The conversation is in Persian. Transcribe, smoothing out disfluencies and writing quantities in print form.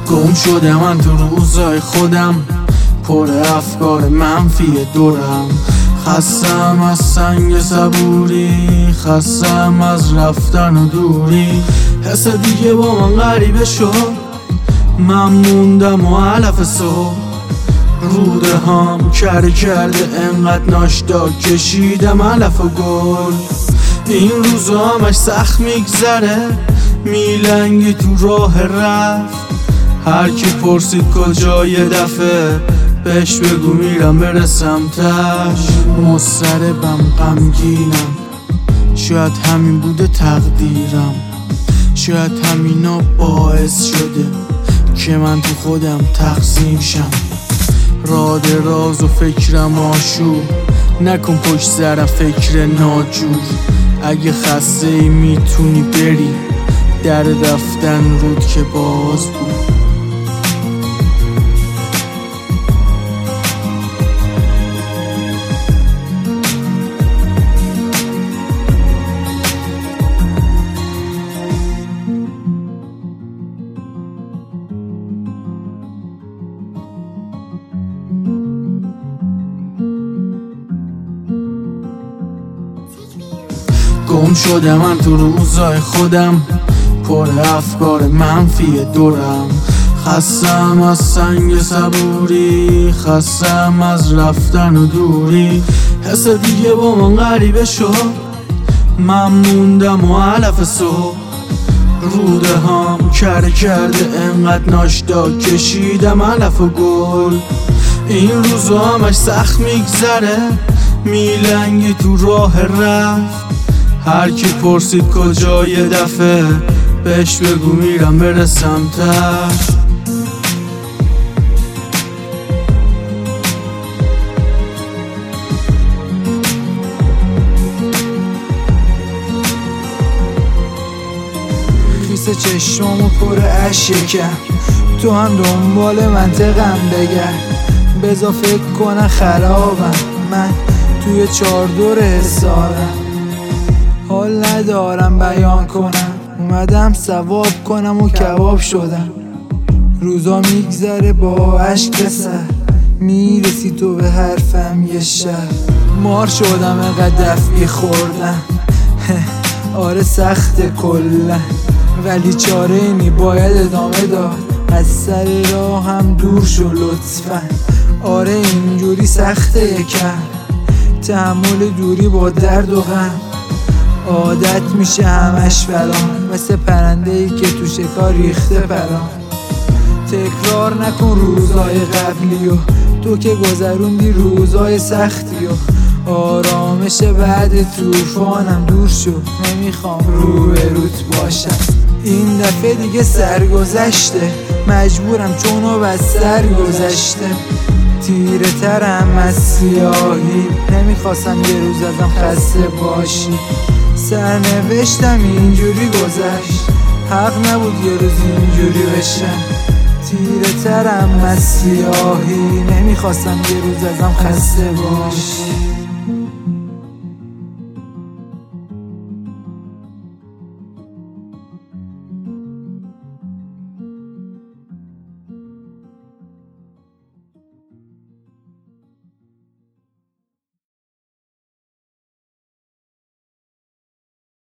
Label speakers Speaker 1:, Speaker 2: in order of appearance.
Speaker 1: گم شده من تو روزای خودم، پر افکار منفی دورم. خستم از سنگ صبوری، خستم از رفتن و دوری. حس دیگه با من غریبه شد، من موندم و علف صبح. روده هم کرده انقدر ناشتا کشیدم علف و گل. این روزا همش سخت میگذره، میلنگی تو راه رفت. هر کی پرسید کجا یه دفعه بهش بگو میرم برسم تش. مضطربم غمگینم، شاید همین بوده تقدیرم، شاید همینا باعث شده که من تو خودم تقسیم شم. راد راز و فکرم آشوب، نکن پشت سرم فکر ناجور. اگه خسته ای میتونی بری، در رفتن رود که باز بود. گم شده من تو روزای خودم، پر افکار منفی دورم. خستم از سنگ صبوری، خستم از رفتن و دوری. حس دیگه با من غریبه شد، من موندم و علف صبح. روده هم کرده انقدر ناشتا کشیدم علف و گل. این روزا همش سخت میگذره، میلنگی تو راه رفت. هر کی پرسید کجا یه دفعه بهش بگو میرم برسم تش. خیس چشمامو پر اشکم، تو هم دنبال منطقم بگرد. بذار فکر کنن خرابم، من توی چهاردور حسارم. حال ندارم بیان کنم، اومدم ثواب کنم و کباب شدم. روزا میگذره با عشق سر، میرسی تو به حرفم یه شب. مار شدم انقدر دفعی خوردم آره سخت کلن، ولی چاره اینی باید ادامه داد. از سر راه هم دور شو لطفا، آره اینجوری سخته یکم. تحمل دوری با درد و غم، عادت میشه همش برام. مثل پرنده‌ای که تو شکار ریخته پرام. تکرار نکن روزای قبلی و تو که گذروندی روزای سختی. و آرامش بعد طوفانم دور شو، نمیخوام روبروت باشم. این دفعه دیگه سرگذشته، مجبورم چونو بس سرگذشته. تیره ترم از سیاهی، نمیخواستم یه روز ازم خسته باشی. سرنوشتم اینجوری گذشت، حق نبود یه روز اینجوری بشم. تیره ترم از سیاهی، نمیخواستم یه روز ازم خسته باشی.